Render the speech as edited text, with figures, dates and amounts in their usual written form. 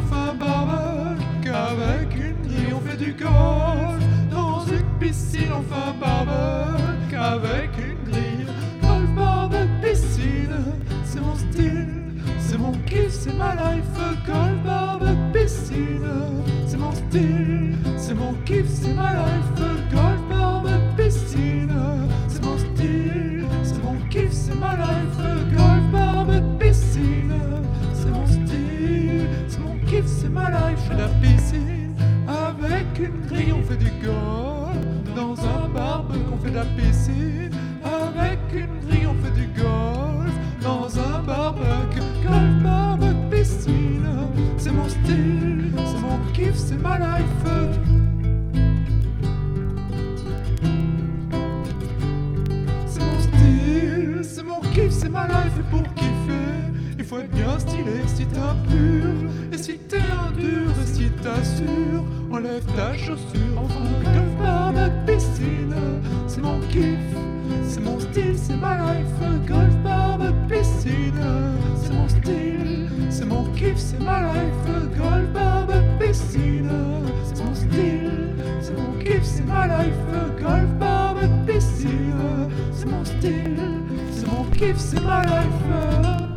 fait un barbecue avec une grille, on fait du golf. Dans une piscine, on fait un barbecue avec une grille. Golf, barbecue, piscine, c'est mon style, c'est mon kiff, c'est ma life. Golf, barbecue, piscine, c'est mon style, c'est mon kiff, c'est ma life. Golf, barbecue, piscine, c'est mon style, c'est mon kiff, c'est ma life. Golf, barbecue, piscine, c'est mon style, c'est mon kiff, c'est ma life. Je fais de la piscine avec une grille, on fait du golf. Dans un barbecue, on fait de la piscine avec une grille, on fait du golf. Dans un barbecue, golf, barbecue, piscine, c'est mon style, c'est mon kiff, c'est ma life. C'est mon style, c'est mon kiff, c'est ma life. Et pour kiffer, il faut être bien stylé. Si t'es impur, et si t'es un dur, et si t'assures, enlève ta chaussure. Enfin, golf, barbecue, piscine, c'est mon kiff, c'est mon style, c'est ma life. Golf, barbecue, piscine, c'est mon style, c'est mon kiff, c'est ma life. Golf, barbecue, piscine, c'est mon style, c'est mon kiff, c'est ma life. Golf, barbecue, piscine, c'est mon style, c'est mon kiff, c'est ma life.